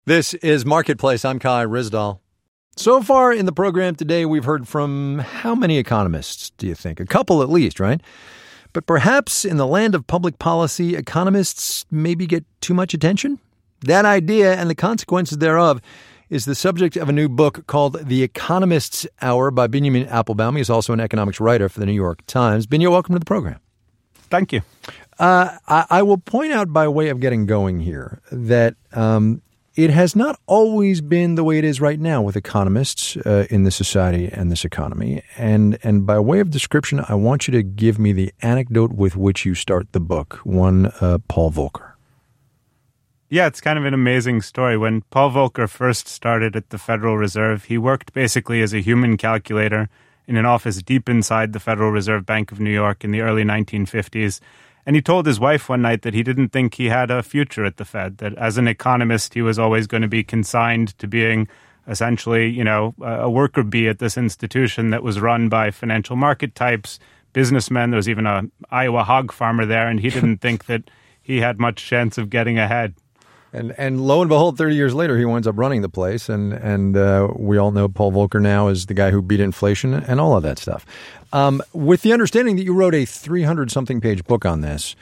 This is Marketplace. I'm Kai Ryssdal. So far in the program today, we've heard from how many economists, do you think? A couple at least, right? But perhaps in the land of public policy, economists maybe get too much attention? That idea and the consequences thereof is the subject of a new book called The Economist's Hour by Benjamin Appelbaum. He's also an economics writer for the New York Times. Benjamin, welcome to the program. Thank you. I will point out by way of getting going here that it has not always been the way it is right now with economists in this society and this economy. And by way of description, I want you to give me the anecdote with which you start the book, one Paul Volcker. Yeah, it's kind of an amazing story. When Paul Volcker first started at the Federal Reserve, he worked basically as a human calculator in an office deep inside the Federal Reserve Bank of New York in the early 1950s. And he told his wife one night that he didn't think he had a future at the Fed, that as an economist, he was always going to be consigned to being essentially, a worker bee at this institution that was run by financial market types, businessmen. There was even an Iowa hog farmer there, and he didn't think that he had much chance of getting ahead. And lo and behold, 30 years later, he winds up running the place. And we all know Paul Volcker now as the guy who beat inflation and all of that stuff. With the understanding that you wrote a 300-something page book on this,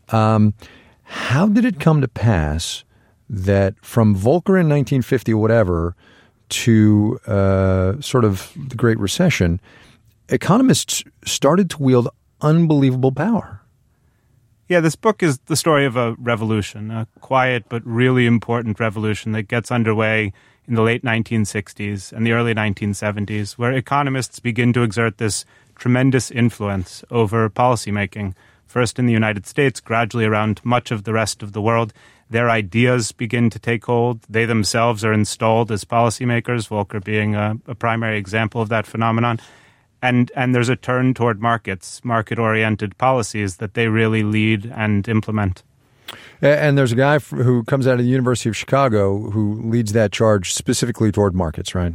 how did it come to pass that from Volcker in 1950 or whatever to sort of the Great Recession, economists started to wield unbelievable power? Yeah, this book is the story of a revolution, a quiet but really important revolution that gets underway in the late 1960s and the early 1970s, where economists begin to exert this tremendous influence over policymaking, first in the United States, gradually around much of the rest of the world. Their ideas begin to take hold. They themselves are installed as policymakers, Volcker being a primary example of that phenomenon. And there's a turn toward markets, market-oriented policies that they really lead and implement. And there's a guy who comes out of the University of Chicago who leads that charge specifically toward markets, right?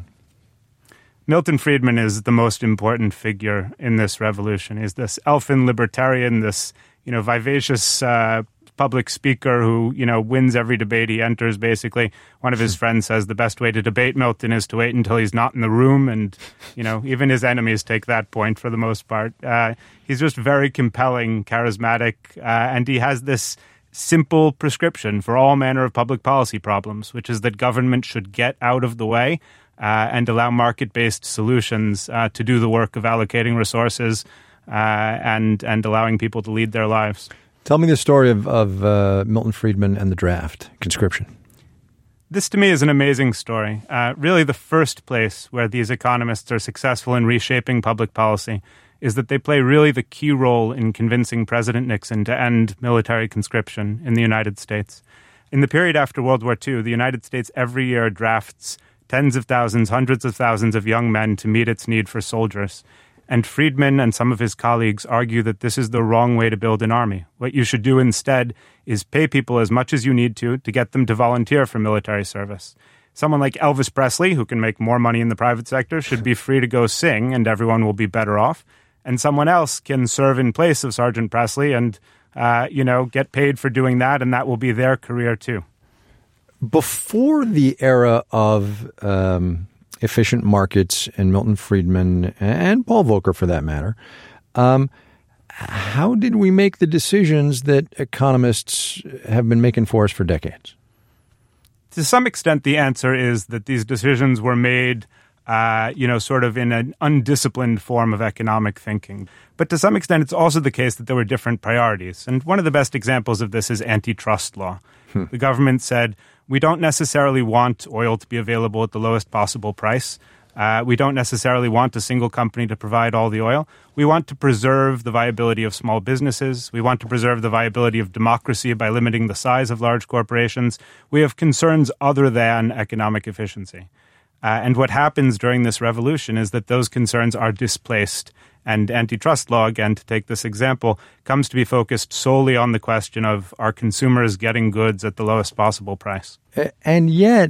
Milton Friedman is the most important figure in this revolution. He's this elfin libertarian, this vivacious public speaker who wins every debate he enters. Basically, one of his friends says the best way to debate Milton is to wait until he's not in the room, and even his enemies take that point for the most part. He's just very compelling, charismatic, and he has this simple prescription for all manner of public policy problems, which is that government should get out of the way and allow market-based solutions to do the work of allocating resources and allowing people to lead their lives. Tell me the story of Milton Friedman and the draft conscription. This, to me, is an amazing story. Really, the first place where these economists are successful in reshaping public policy is that they play really the key role in convincing President Nixon to end military conscription in the United States. In the period after World War II, the United States every year drafts tens of thousands, hundreds of thousands of young men to meet its need for soldiers. And Friedman and some of his colleagues argue that this is the wrong way to build an army. What you should do instead is pay people as much as you need to get them to volunteer for military service. Someone like Elvis Presley, who can make more money in the private sector, should be free to go sing and everyone will be better off. And someone else can serve in place of Sergeant Presley and, get paid for doing that, and that will be their career too. Before the era of efficient markets and Milton Friedman and Paul Volcker, for that matter, how did we make the decisions that economists have been making for us for decades? To some extent, the answer is that these decisions were made, sort of in an undisciplined form of economic thinking. But to some extent, it's also the case that there were different priorities. And one of the best examples of this is antitrust law. The government said, we don't necessarily want oil to be available at the lowest possible price. We don't necessarily want a single company to provide all the oil. We want to preserve the viability of small businesses. We want to preserve the viability of democracy by limiting the size of large corporations. We have concerns other than economic efficiency. And what happens during this revolution is that those concerns are displaced. And antitrust law, again, to take this example, comes to be focused solely on the question of, are consumers getting goods at the lowest possible price? And yet,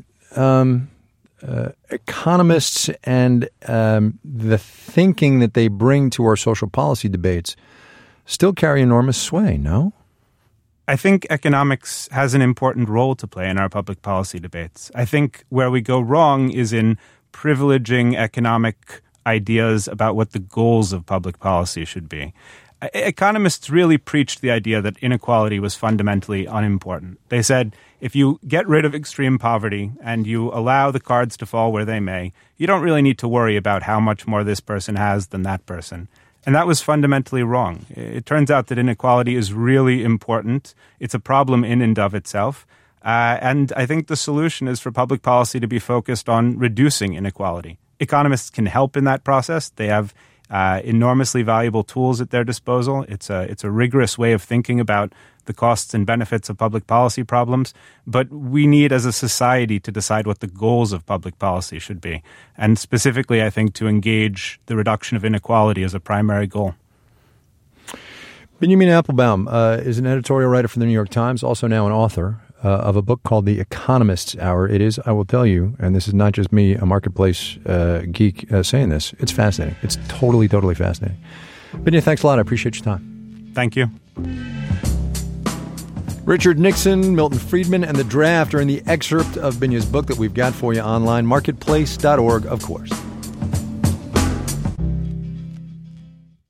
economists and the thinking that they bring to our social policy debates still carry enormous sway, no? I think economics has an important role to play in our public policy debates. I think where we go wrong is in privileging economic ideas about what the goals of public policy should be. Economists really preached the idea that inequality was fundamentally unimportant. They said, if you get rid of extreme poverty and you allow the cards to fall where they may, you don't really need to worry about how much more this person has than that person. And that was fundamentally wrong. It turns out that inequality is really important. It's a problem in and of itself. And I think the solution is for public policy to be focused on reducing inequality. Economists can help in that process. They have enormously valuable tools at their disposal. It's a rigorous way of thinking about the costs and benefits of public policy problems. But we need, as a society, to decide what the goals of public policy should be. And specifically, I think, to engage the reduction of inequality as a primary goal. Benjamin Appelbaum is an editorial writer for the New York Times, also now an author of a book called The Economist's Hour. It is, I will tell you, and this is not just me, a marketplace geek saying this, it's fascinating. It's totally, totally fascinating. Binya, thanks a lot. I appreciate your time. Thank you. Richard Nixon, Milton Friedman, and The Draft are in the excerpt of Binya's book that we've got for you online, marketplace.org, of course.